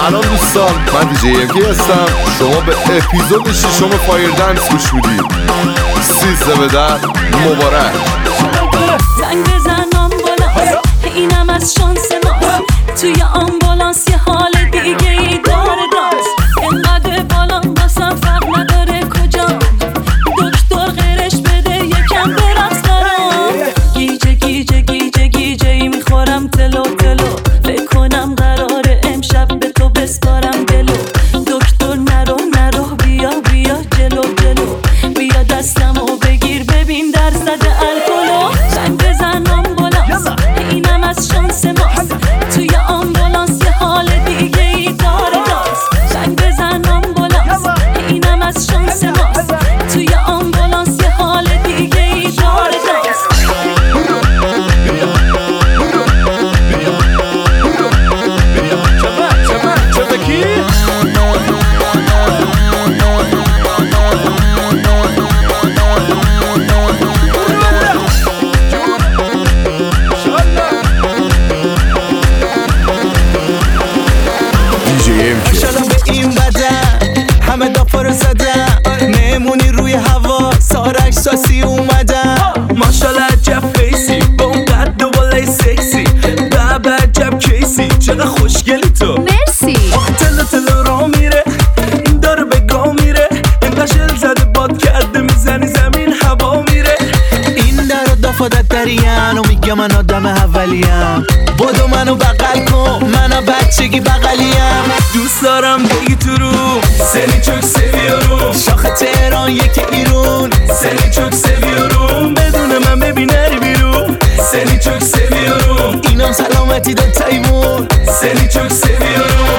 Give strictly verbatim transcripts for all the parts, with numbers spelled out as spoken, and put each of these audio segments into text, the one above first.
سلام دوستان، من دیجی ام کی هستم. شما به اپیزود ششم فایر دنس گوش میدید. سیزده به در مبارک. زنگ بزن آمبولانس، اینم از شانس ماست. توی آمبولانس یه حال دیگه ای داره دانس. اینقدر بالام باسم فرق نداره کجا. دکتر غیرش بده یکم برقص برام. گیجه گیجه گیجه گیجه ای میخورم تلو تلو. فکر کنم قراره امشب به تو بسپارم دلو. دکتر نرو نرو بیا بیا جلو جلو. بیا دستمو بگیر ببین درصد الکلو. زنگ بزن آمبولانس، اینم از شانس ماست. توی آمبولانس یه حال دیگه ای داره دانس. زنگ بزن آمبولانس، اینم از شانس ماست. توی آمبولانس یه حال دیگه ای داره دانس. شلم به این بدن همه دافا رو زدن. مهمونی روی هوا سارک ساسی اومدن. ماشالله عجب فیسی با اون قد و بالای سکسی. بابا عجب کیسی چقدر خوشگلی تو. مرسی. آخ تلو تلو را میره داره به گاه میره. اینقدر شل زده باد کرده میزنی زمین هوا میره. این در و دافادت دریم و میگه من آدم اولیم. بدو منو بغل کن منو بچگی بغلیم. دوست دارم بگی تو رو سری چوک سویارو. شاخ تهران یکی ایرون سری چوک سویارو. بدون من ببین نری بیرون سری چوک سویارو. اینم سلامتی دو تایمون سری چوک سویارو.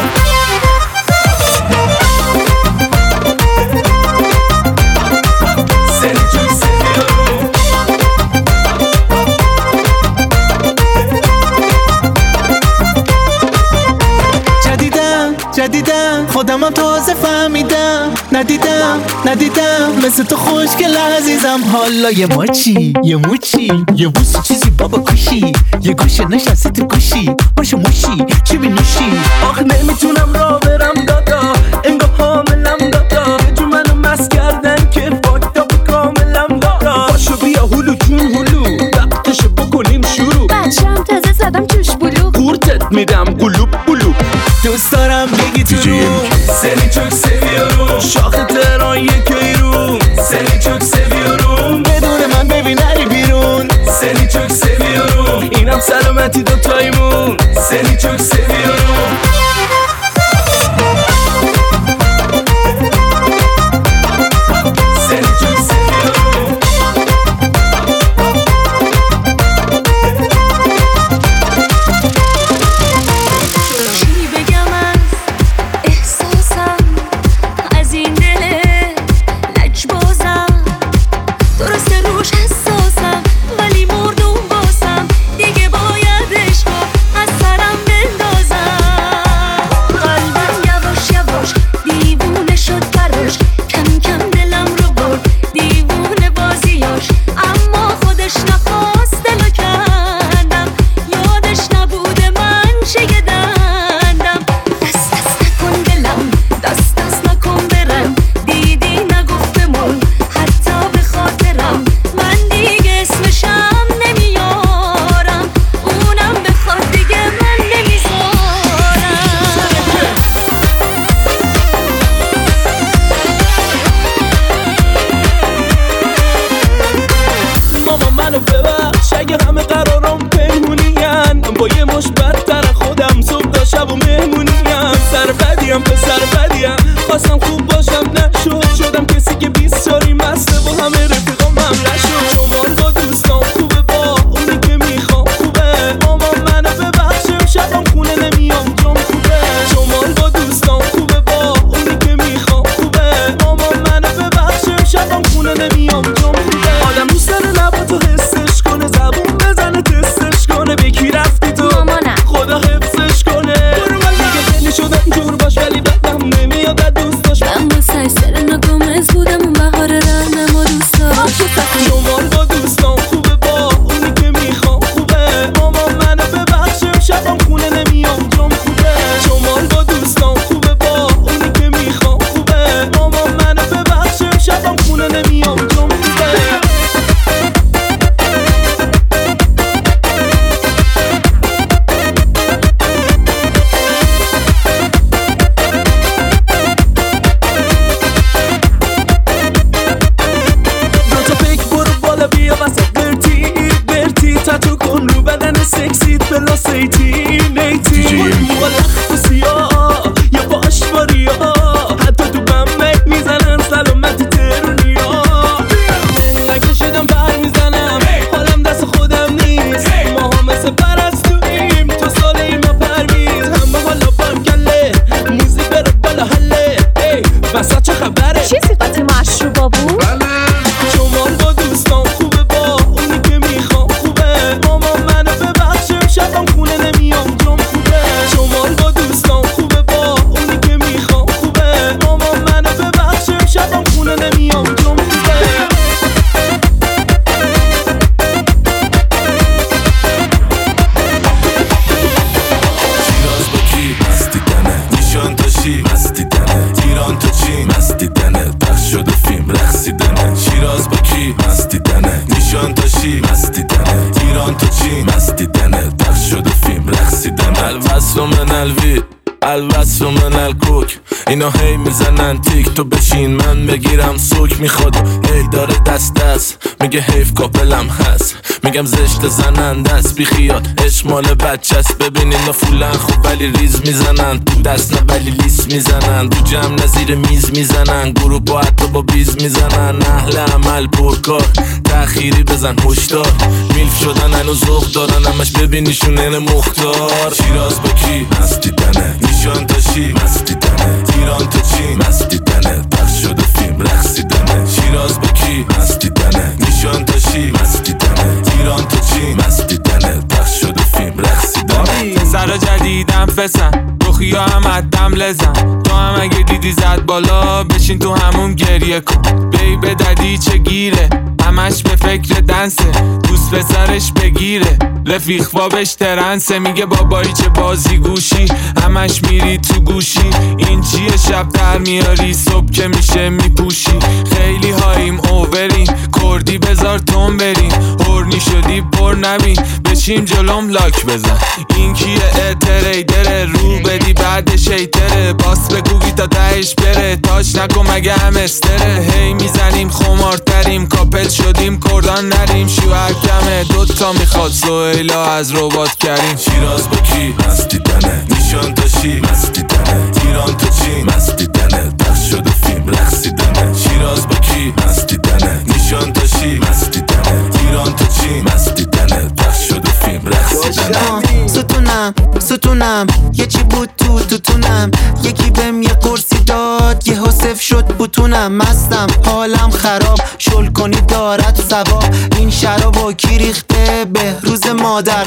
جدیدم خودمم تازه فهمیدم. ندیدم ندیدم مثل تو خوشگل عزیزم. حالا یه ماچی یه موچی یه بوسی چیزی بابا کشی. یه گوشه نشسته تو گوشی باشو موشی چی می نوشی. آخ نمیتونم را برم دادا انگاه حاملم دادا. یه جو منو مس کردن که فاکتا به کاملم دادا. باشو بیا هلو جون هلو وقتشو بکنیم شروع. بچم تازه زدم جوش بلو. قورتت میدم قلوب قلوب. دوست دارم بگی تو رو سری چوک سویارو. شاخ تهران یک ایرون سری چوک سویارو. بدون من ببین نری بیرون سری چوک سویارو. اینم سلامتی دو تایمون سری چوک سویارو. اگه همه قرارم پنهونیم با یه مش بدتر خودم صبح تا شب و مهمونیم. سر بدیم پسر بدیم خواستم خوب باشم نشد. شدم کسی که بیست سالی مسته با همه رفیقام هم نشد. شمال با دوستان خوبه با اونی که میخوام خوبه. مامان منو ببخشم شبم خونه نمیام جام خوبه. شمال با دوستان خوبه با اونی که میخوام خوبه. مامان منو ببخشم شبم خونه نمیام جام خوبه. آدم دوست داره لباتو حسش کنه زبون بزنه تستش کنه. به کی رفتی تو مامانم خدا حفظش کنه. دیگه خیلی شدم جور باش ولی الوصف من الوی الوصف من الکوک. اینا هی میزنن تیک تو بشین من بگیرم سوک. میخواد هی داره دست دست میگه حیف کاپلم هست. میگم زشت زننده است بی خیال عشق مال بچه است. ببین اینا فولن خوب ولی ریز میزنن تو دست نه ولی لیس میزنن. تو جمع نزیر میز میزنن گروه با حتی با بیز میزنن. اهل عمل پرکار تأخیری بزن هشدار. میلف شدن هنو ذوق دارن همش ببینیشون این مختار. شیراز با کی مستی دنه نیشان تاشی مستی دنه. ایران تا چین مستی دنه پخش شده فیلم رقصیدنه. شیراز با کی مستی دنه نیشان تاشی مستی دنه. ایران تا چین مستی دنه پخش شده فیلم رقصیدنه. پسر جدیدم فسن روخیا هم عدم لزن. تو هم اگه دیدی زد بالا بشین تو همون گریه کن. بی به ددی چه گیره همش به فکر دنسه. دوست پسرش بگیره رفیق بابش ترنسه. میگه بابایی چه بازی گوشی همش میری تو گوشی. این چیه شب در میاری صبح که میشه میپوشی. خیلی هاییم اوورین کردی بذار تون برین. هورنی شدی پر نبین بشیم جلوم لاک بزن. این کیه اتریدره رو بدی بعد شیطره. باس بگوگی تا دهش بره تاش نکن مگه هم استره. هی میزنیم خمارتریم کاپل شدیم کردان نریم. شوهر کمه دوتا میخواد سویلا از ربات کریم. شیراز با کی مستی دنه نیشان تاشی مستی دنه. ایران تا چین مستی دنه پخش شده فیلم رقصیدنه. شیراز با کی مستی دنه نیشان تاشی مستی دنه. ایران تا چین مستی دنه پخش شده فیلم رقصیدنه. ستونم ستونم یه چی بود تو توتونم. یکی بهم یه قرصی داد یه حسف شد بوتونم. مستم حالم خراب شل کنی دارد ثواب. این شرابو کی ریخته به روز مادر.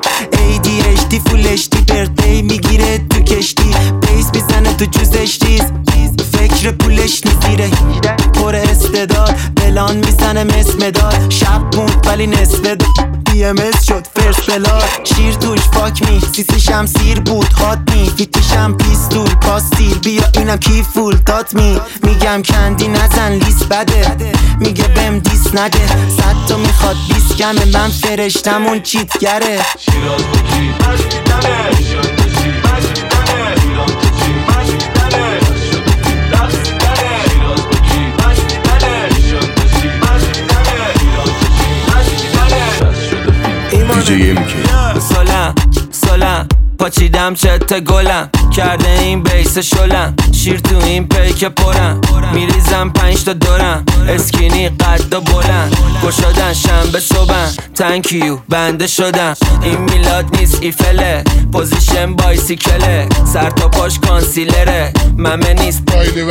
ای دی اچ دی فول اچ دی برده میگیره تو کشتی. بیس میزنه تو جوزش تیز فکر پولش نیزیره پر استعداد. بلان میزنه مثل مداد. شب موند ولی نصف داد بی ام اس شد فرست بلاد. شیر توش فاک می سیسیشم سیر بود هات می. فیتیشم پیستول پاستیل بیا اینم کی فول دات می. میگم کندی نزن لیست بده میگه بهم دیس نده. صد تا میخواد بیس کمه من فرشتم اون چیتگره. شیراز با کی مستی دنه نیشان تاشی مستی دنه. ایران تا چین مستی دنه پخش شده فیلم رقصیدنه. شیراز با کی مستی دنه نیشان تاشی مستی دنه. ایران تا چین مستی دنه پخش شده فیلم دیجی ام کی سالم سالم پاچیدم چت گلم کرده این بیس شلم. شیر تو این پیک پرم میریزم پنج تا دورم. اسکینی قد و بلند گشادن شنبه صبحم. تنکیو بنده شدم این میلاد نیست ایفله. پوزیشن بایسیکله سر تا پاش کانسیلره. ممه نیست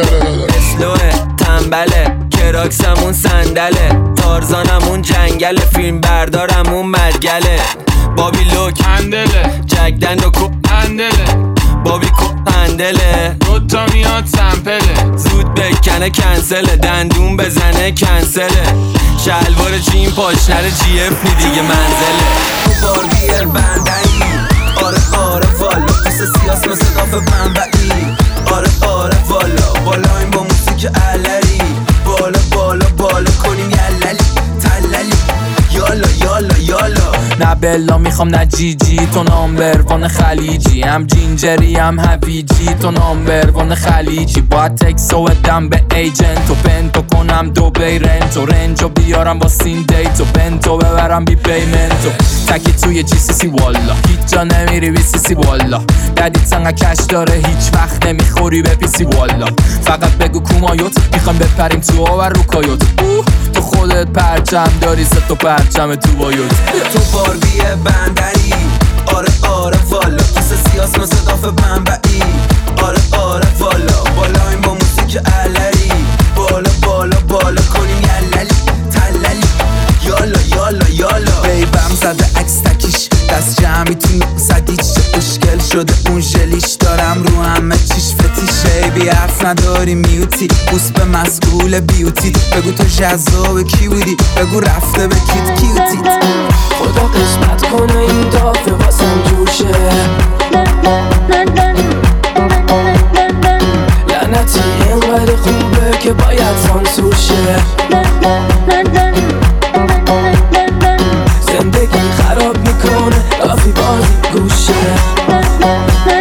اسلوه تنبله کراکسمون صندله. تارزانمون جنگله فیلم بردارمون مرگله. بابی لوک هندله جگدن و کوپ هندله. بابی کوپ هندله دوتا میاد سمپله. زود بکنه کنسله دندون بزنه کنسله. شلوار جین پاش نره جی اف نی دیگه منزله. تو باربیر بندهی آره آره والا. قصه سیاس مثل داف بنبعی آره آره والا. بالا این با موسیقی علری بالا بالا بالا کنیم یللی تللی یالا یالا یالا. نه بلا میخوام نه جی جی تو نامبر وان خلیجی. هم جینجری هم هویجی تو نامبر وان خلیجی. باید تکسو بدم به ایجنت و پنتو کنم دو بی رنتو. رنجو بیارم با سین دیتو بنتو ببرم بی پیمنتو. تکی توی جی سی سی والا هیچ جا نمیری بی سی سی والا. ددیت سنگه کش داره هیچ وقت نمیخوری به پی سی والا. فقط بگو کومایوت میخوام بپریم تو آور رو کایوت. تو خودت پرچم داری ست و پرچم تو بایوت. تو باربی بندری آره آره والا. قصه سیاس مثل داف بنبعی آره آره والا. بالا این با موسیقی علری بالا بالا بالا کنیم یللی تللی یالا یالا یالا. بیبم زده عکس تکیش دست جمعی تو نقصدیش. چه اشکل شده اون ژلیش دارم رو همه چیش فتیشه. بی حرف نداری میوتی بوس به مسئول بیوتی. بگو تو جذاب کی بودی بگو رفته به کیت کیوتیت. خدا قسمت کنه این دافه واسم جوشه. لعنتی اینقدر خوبه که باید سانسور شه. زندگی خراب میکنه کافی بازی گوشه.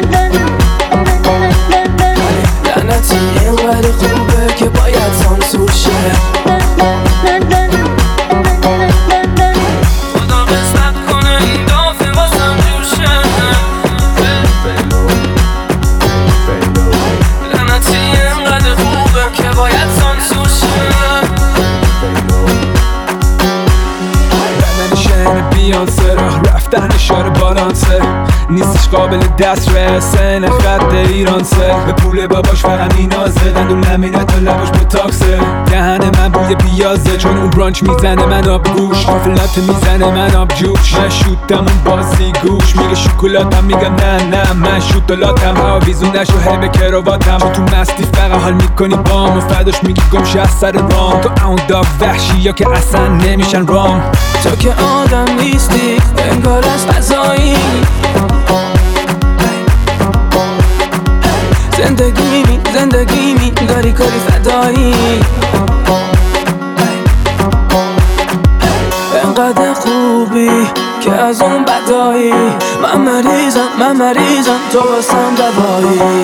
گفتن اشاره بالانسه نیستش قابل دسترسه نه خط ایرانسه به پول باباش فقط مینازه دندون نمینه تا لباش بوتاکسه دهن من بوی پیازه چون اون برانچ میزنه من آب گوش کافلات میزنه من آب جوش من شوتم اون بازی گوش میگه شکلاتم میگم نه نه من شوتلاتم هاویزون نشو هی به کرواتم تو مستی فقط حال میکنی بام و فداش میگی گمشه از سر رام تو اون داغ وحشی یا که اصلا نمیشن رام تو که آدم نیستی انگار از فضایی زندگی می زندگی می داری کاری فدایی انقدر خوبی که از اون بدایی من مریضم من مریضم تو واسم دوایی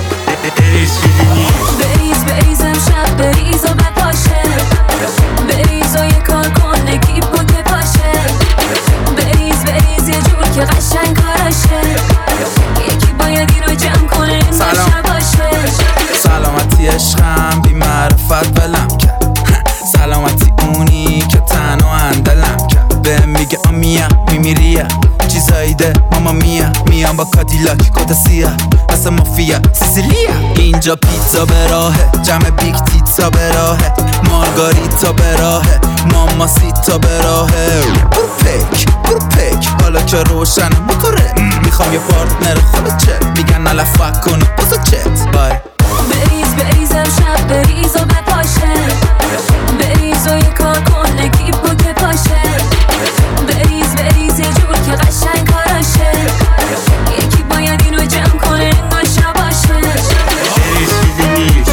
بریز بریز امشب بریز و بپاشه بریز و یه کار کن نگیب بود بپاشه بریز بریز یه جور که قشنگ کاراشه یکی باید این رو جمع کنه این باشه باشه سلامتی عشقم بی معرفت ولم کرد سلامتی اونی که تنها اندلم کرد بهم میگه آمیا میمیریا چیزایی ده ماما میا میام با کادیلاک کت سیاه مثل مافیا سیسیلیا اینجا پیتزا به راهه جمع بیگ تیتزا به راهه مارگاریتا به راهه ماما سیتا به راهه برو پک برو پک حالا که روشن موتوره میخوام یه پارتنر خود چه میگن نلفک کنه بازا چت بای بریز بریز امشب بریز و بپاشه بریز و یه کار کن نگیب بود بپاشه بریز بریز یه جور که قشنگ کاراشه یکی باید این رو جمع کنه این باشه باشه بریز چیزی نیست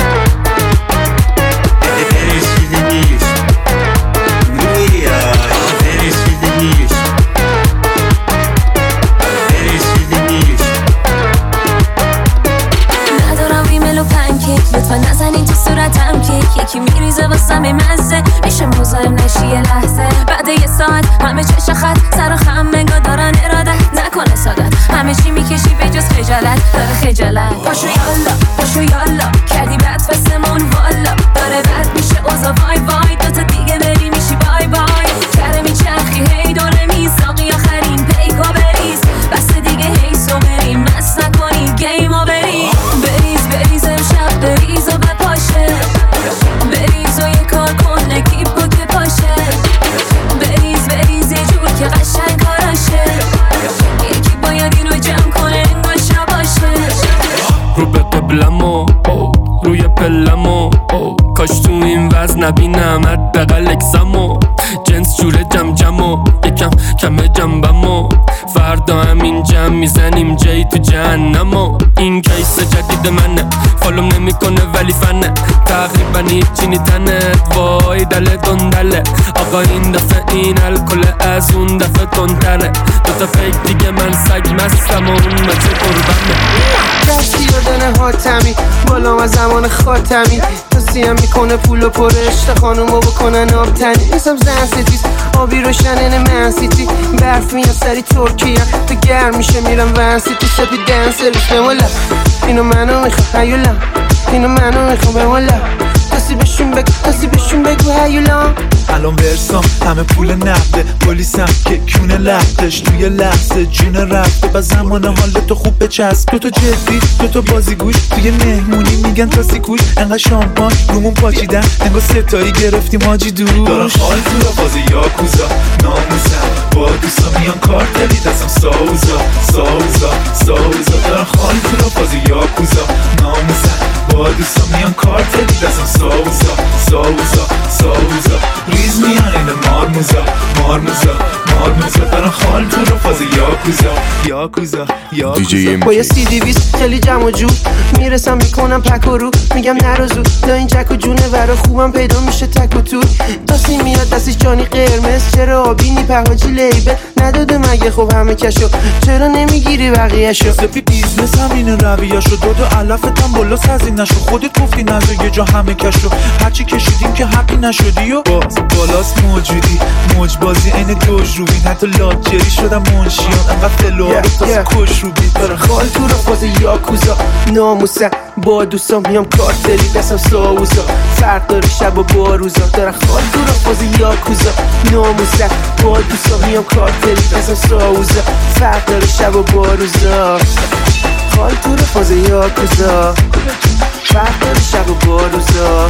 بریز چیزی نیست رویا بریز چیزی نیست بریز چیزی نیست ندارم ریمل و پنکیک لطفا نزنین تو صورتم کیک یکی میریزه واسم مزه میشه مزاحم نشی یه لحظه بعد یه ساعت همه چش خط سر و خم نگاه دارن ارادت نکنه سادت همه چی میکشی به جز خجالت داره خجالت پاشو یالا پاشو یالا کردی بد فسمون والا داره بد میشه اوزا وای وای دوتا دیگه بری میشی بای بای کره میچرخی هی دوره میساقی آخرین پیکا بریز بس دیگه هی سو بریم مست نکنی گیمو بریز بریز بریز امشب بریز و بپاشه بریز و یه کار کن نگیب بود بپاشه بریز بریز یه جور که قشنگ کاراشه یکی باید این رو جمع کنه این باشه باشه رو به قبلمو روی پلمو کاش تو این وزن نبینم حداقل اکسمو جنس جوره جم جمو یکم کمه جنبمو فردا همین جمع میزنیم جایی تو جهنمو این کیس جدید منه فالوم نمیکنه ولی فنه تقریبا هیچی نیتنت وای دل دندله آقا این دفعه این الکل از اون دفعه تندره دوتا فیک دیگه من سگ مستم و اون مچه قربنه دستی دادن حاتمی بالا از زمان خاتمی تسیم میکنه پول و پرشت خانومو بکنن آب تنی نیستم زن ستیز آبی روشنن من سیتی برف میان سری ترکیه تو گرم میشه میرم ون سیتی سپی دنسل بمولا اینو منو میخوام هیولا اینو منو میخوام بمولا کسی بهشون بگو کسی بهشون بگو هیولا الان ورسام همه پول نقده پلیسم که کونه لختش توی لحظه جون رفته با زمان حال تو خوب بچسب تو تو جدی تو تو بازیگوش توی مهمونی میگن تا سیکوش انقدر شامپان رومون پاچیدن انگار ستایی گرفتیم حاجی دوش دارم حال تو را بازی یاکوزا ناموزم با دوستا میان کارتلی دستم ساوزا ساوزا ساوزا دارم حال تو را بازی یاکوزا ناموزم با دوستا میان کارتلی دستم ساوزا ساوزا ساوزا ریز میان این مارموزا مارموزا مارموزا دارم حال تو را بازی یاکوزا یاکوزا یاکوزا با یه سی دی بیست خیلی جمع و جور میرسم میکنم پک و رو میگم نرو زود دا این جک و جونه برا خوبم پیدا میشه تک و تور تاسی میاد دستش جانی قرمز چرا آبینی پهاجی لیبل نداده مگه خب همه کشو چرا نمیگیری بقیهشو سپی بیزنس همینه رویه‌شو دو تا علفتم بالا سازی نشو خودت گفتی نزو یه جا همه کشو هرچی کشیدیم که حقی نشدی و باز بالاست موجودی موج بازی عین دوج روبین حتی لاجری شدم منشیان انقدر فلوها رو تازه کش رو بیت دارم خال تو را فاز یاکوزا ناموسم با دوستان میام کارتلی دستم ساوزا فرق داره شب و با روزا دارم خال تو را فاز یاکوزا ناموسم با دوستان میام کارتلی دستم ساوزا فرق داره شب و با روزا خال تو را فاز یاکوزا فرق داره شب و با روزا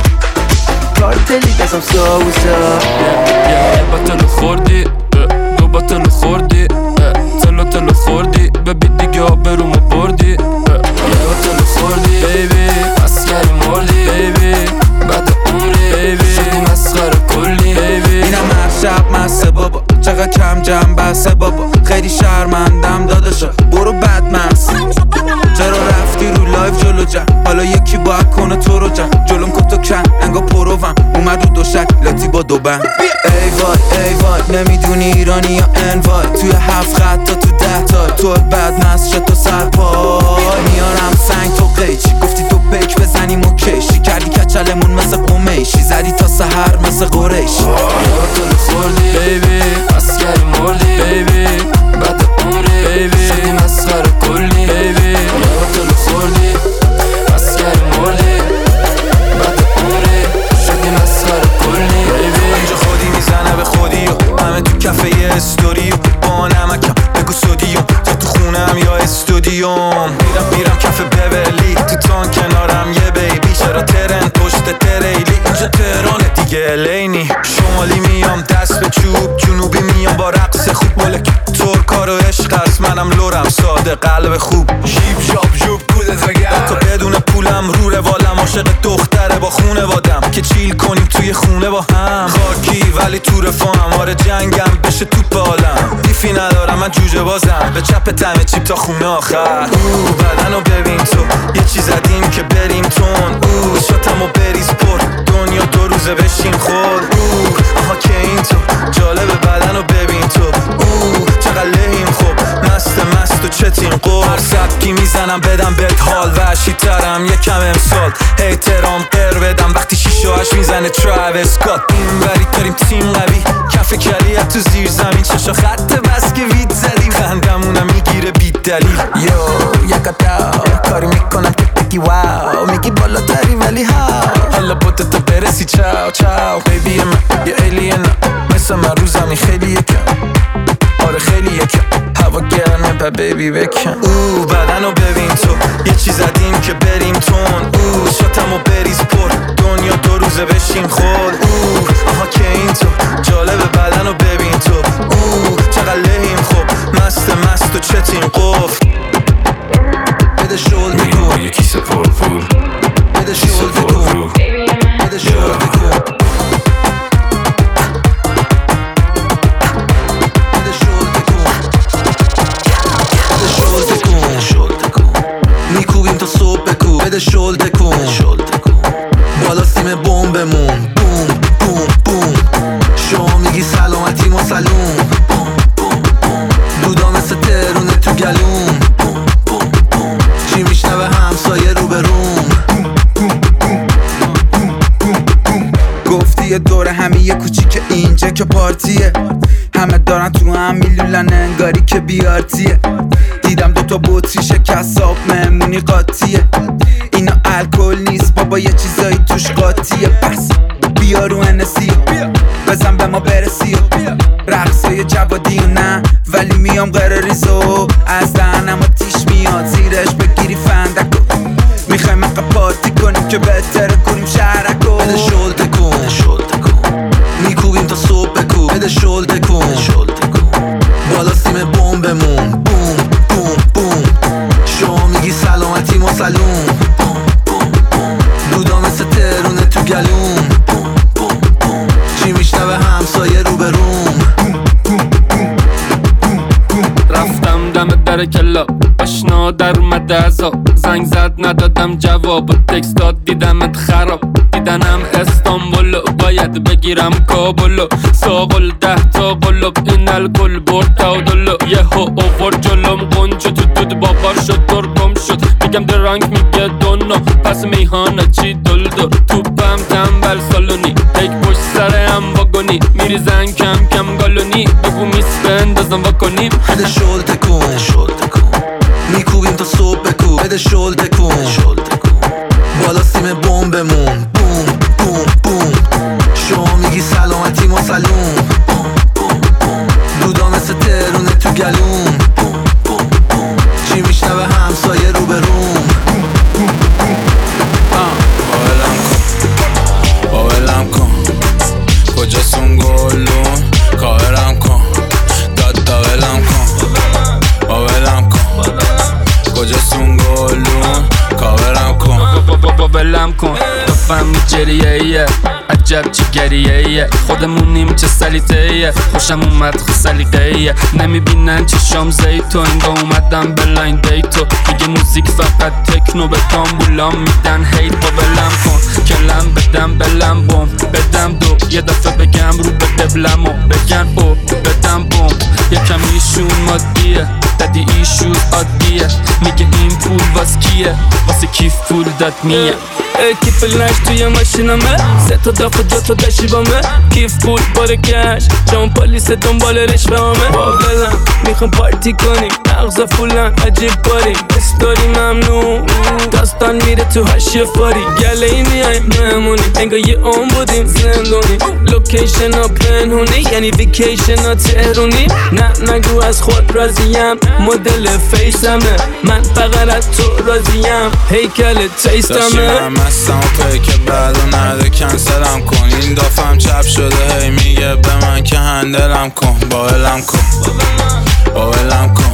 کارتلی دستم ساوزا یه بطل خوردی دو بطل خوردی تلو تلو خوردی ببی دیگه آبرومو بردی یه بطل خوردی بیبی مسکری مردی بیبی بعد عمری بیبی شدی مسخره کلی بیبی اینم هر شب مسته بابا چقدر کم جمع بسته بابا خیلی شرمندم داداشا برو بد مست چرا رفتی رو لایف جلو جم حالا یکی باید کنه تو رو جم جلوم کتو کن انگا پروم اومد رو دوشک لاتی با دو بند ای وای ای وای نمیدونی ایرانی یا انوای توی هفت خط تا تو ده تا تو بد مست شد تو سرپای میارم سنگ تو قیچی گفتی تو پیک بزنیم و کشی کردی کچلمون مثل قمیشی زدی تا سحر مثل قریشی تو خوردی بیبی مسکری مردی بیبی بعد عمری بیبی شدی مسخره کلی بیبی تو خوردی مسکری مردی بعد عمری شدی مسخره کلی بیبی اینجا خودی میزنه به خودی و همه تو کفه یه استوری و با نمکم بگو سودیوم تا تو خونم یا استودیوم میرم میرم کف ببرلی تو تان کنارم یه بیبی چرا ترن پشت تریلی اینجا تهرانه دیگه لینی شمالی میام دست به چوب جنوبی میام با رقص خوب ملک ترکا رو عشق است منم لورم ساده قلب خوب شیب شاب جوب کودت وگرد تا بدون پولم رو روالم عاشق دختره با خونه وادم که چیل کنیم توی خونه با هم خاکی ولی تو رفاهم آره جنگم بشه توپ عالم دیفی ندارم من جوجه بازم به چپ تمه چیپ تا خونه آخر او بدنو ببین تو یه چیز زدیم که بریم تون او شاتمو بریز پر دنیا دو روزه بشیم خود او آها که این تو جالب بدنو ببین تو او چقدر لحیم خوب مست مست و چتین قول هر سبکی میزنم بدم بهت حال وحشی ترم یکم امسال احترام قر بدم وقتی شیش و هشت میزنه تراویس اسکات این وری داریم تیم قوی کف کلیت تو زیر زمین چشا خط بس که وید زدیم خندمونم میگیره بی دلیل یو یکا داو کاری میکنم که بگی واو میگی بالا تری ولی ها حالا بوده تو برسی چاو چاو بیبی من یه ایلین مثل من رو زمین خیلی یکم آره خیلی یکم هوا گرمه پا بیبی بکن او بدنو ببین تو یه چیز زدیم که بریم تون او شاتمو بریز پر دنیا دو روزه بشیم خود او آها که این تو جالب بدنو ببین تو او چقدر لحیم خوب مست مست و چتین قفل بده شل بکن یه کیسه پر پول بده شل بکن بده شل بکن میکوبیم تا صبح بکو بده شل تکون بالا سیم بمبمون بوم بوم بوم شما میگی سلامتی ما سلوم دودا مثل ترونه تو گلوم چی میشنوه همسایه رو به روم گفتی یه دوره همه یه کوچیک اینجا که پارتیه همه دارن تو هم میلولن انگاری که بیارتیه دیدم دوتا بطری شکست آب مهمونی قاطیه اینا الکل نیست بابا یه چیزایی توش قاطیه پس بیا رو انسی بزن به ما برسی رقصای جوادی و نه ولی میام غیر ریزو از دهنم آتیش میاد زیرش بگیری فندکو میخوایم مقا پارتی کنیم که بهتره کنیم شهرکو بده شل تکون میکوبیم تا صبح بکو بده شل تکون بالا سیم بمبمون بوم بوم بوم شما میگی سلامتی ما سلوم دودا مثل ترونه تو گلوم چی میشنوه همسایه رو به روم رفتم دم در کلا آشنا در اومده ازا زنگ زد ندادم جواب تکست داد دیدمت خراب دیدنم استانبولو باید بگیرم کابلو ساقل ده تا قلوب این الکل برد تاودلو یه ها اوور جلوم قنجو تو دود بابار شد ترکم شد میگم درانک میگه دونو پس میهانه چی دل دل توپم تنبل سالونی یک پشت سره هم واگونی گالونی میریزن کم کم گالونی بگو میس بندازم واکنیم بده شل تکون میکوبیم تا صبح بکو بده شل تکون بالا سیم بمبمون بوم بوم بوم شما میگی سلامتی ما سلوم دودا مثل ترونه تو گلوم چی میشنوه همسایه رو به روم باولم کن کجاستون گلون کاورم کن داد داولم کن باولم کن کجاستون گلون کاورم کن باولم کن بفهمی جریه ایه عجب چی گریه ایه خودمونیم چه سلیته ایه خوشم اومد خود سلیقه ایه نمیبینن چشام زیتو اینگاه اومدم بلاین دیتو میگه موزیک فقط تکنو به تامبولام میدن هیت باولم کن کلم بدم بلم بوم بدم دو یه دفعه بگم رو به دبلمو بگن او بدم بوم یکم ایشون مادیه دادی ایشون عادیه میگه این پول واس کیه واسه کیف پول داد میه کیف لنش توی ماشینمه سه تا داف و دو تا داشی بامه کیف پول باره کش جام پالیس دنبال رشوه همه باولم میخوام پارتی کنیم مغزا فولن عجیب باری استوری ممنون داستان میره تو هشی فاری گله ای میایم مهمونی انگاه یه اون بودیم زندونی لوکیشن ها پنهونی یعنی ویکیشن ها تهرونی نه نگو از خود راضیم مدل فیسمه من فقط از تو راضیم هیکل تیستمه مستم و پیک بعد و نرده کنسلم کن این دافم چپ شده هی میگه به من که هندلم کن باولم کن باولم کن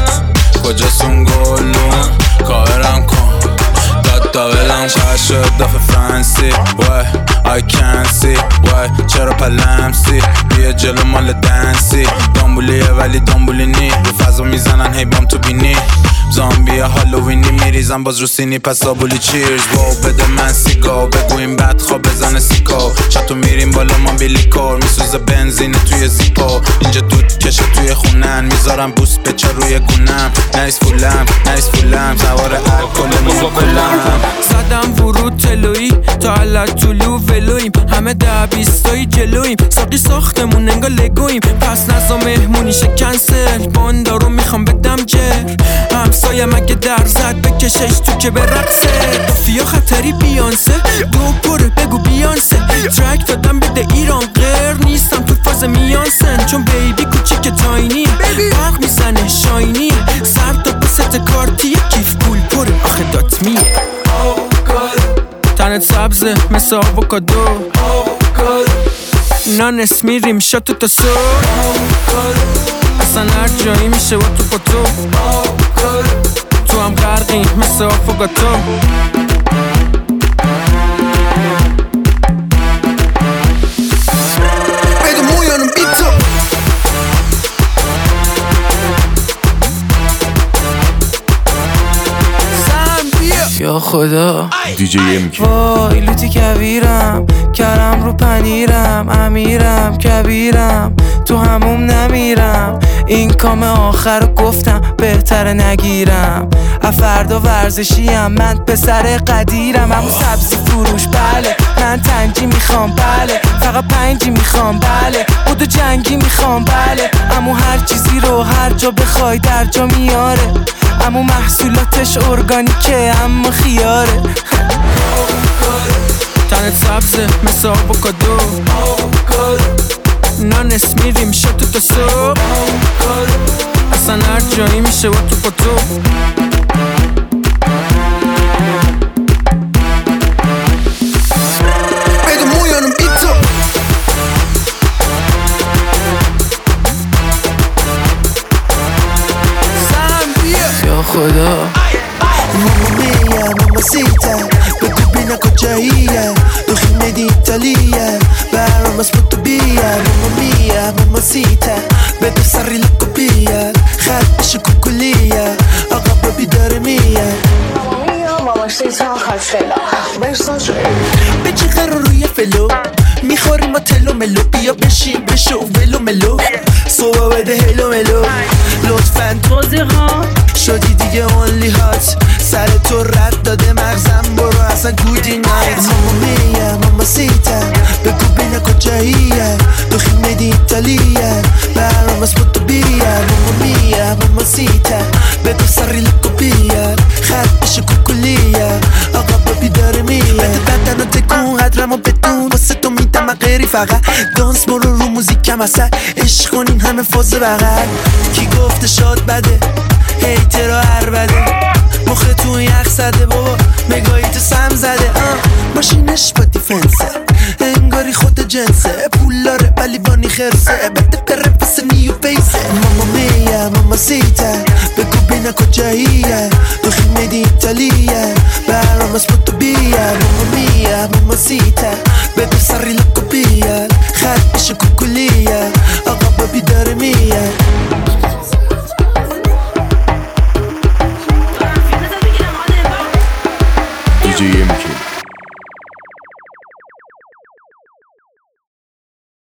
کجاستون گلون کاورم کن داد داولم چه شد دافه فرانسی وای I can't see why چرا پلمسی بیا جلو مال دنسی دنبولیه ولی دنبولی نی رو فضا میزنن هی بام تو بینی زامبی هالووینی میریزن باز رو سینی پس آبولی چیرز واو بده من سیگار بگو این بد خواب بزنه سیکار چطور میریم بالا ما بیلیکار میسوزه بنزینه توی زیپا اینجا دود کشه توی خونن میذارم بوست بچه روی گونم نریس فولم نریس فولم سوار الکلمون کلم زدم ورود تلویی تا علت طولو ولویم همه ده بیستایی جلویم ساقی ساختمون انگا لگویم پس نزا مهمونی شکنسل باندارو میخوام بدم جر همسایه مگه در زد بکشش تو که برقصه فیا خطری بیانسه دو پره بگو بیانسه ترک دادم بده ایران غیر نیستم تو فاز میانسن چون بیبی کوچیک تاینی برق میزنه شاینی سر تا بست کارتی کیف پول پره آخه دات میه تنت سبزه مثل آووکادو نانس میریم شاتو تا سو اصلا هر جایی میشه و تو پاتو تو هم غرقی مثل آفوگاتو بگو مویانم بیتو یا خدا دیجی ام کی وای لوتی کبیرم کرم رو پنیرم امیرم کبیرم تو هموم نمیرم این کام آخر رو گفتم بهتره نگیرم افردا ورزشیم من پسر قدیرم همون سبزی فروش بله من تنجی میخوام بله فقط پنجی میخوام بله بودو جنگی میخوام بله امو هر چیزی رو هر جا بخوای در جا میاره امو محصولاتش ارگانیکه اما خیاره تنت سبزه مثل آووکادو نانس میریم شاتو تا صبح اصلا هر جایی میشه و تو پاتو بگو مویانم بیتو یا خدا Mamma mia, mamacita بگو بینه کجاییه تو خیمه دی ایتالیه برام از پوتو بیا Mamma mia, mamacita بگو سری لکو بیا خطش کوکولیه آقا ببی داره میه به چه قرار روی فلو میخوریم با تلو ملو بیا بشیم بشو ولو ملو صبح بده هلو ملو لطفاً توضیح ها شدی دیگه اونلی هات سر تو رد داده مغزم برو اصلا گودی نایت ماما میا ماما سیتا بگو بینه کجاییه Italia برام اسمتو بیار ماما میا ماما سیتا بگو سری لکو بیار خط بشه کوکولیا آقا بابی داره میاد بده بدن رو تکون قدرمو بدون واسه تو میدم غیری فقط دانس برو رو موزیکم اصلا عشق کنین همه فاز بغل کی گفته شاد بده هیترا هر بده مخه تو یخ زده بابا مگایی تو سم زده آه. ماشینش با دیفنسه انگاری خود جنسه پولاره ولی بانی خرسه بده بره پس نیو پیسه ماما میا ماما سیتا بگو بینا کجاییه تو خیمه ایتالیه برام اسم تو بیار ماما میا ماما سیتا بگو سری لکو بیار خط بشه کوکولیا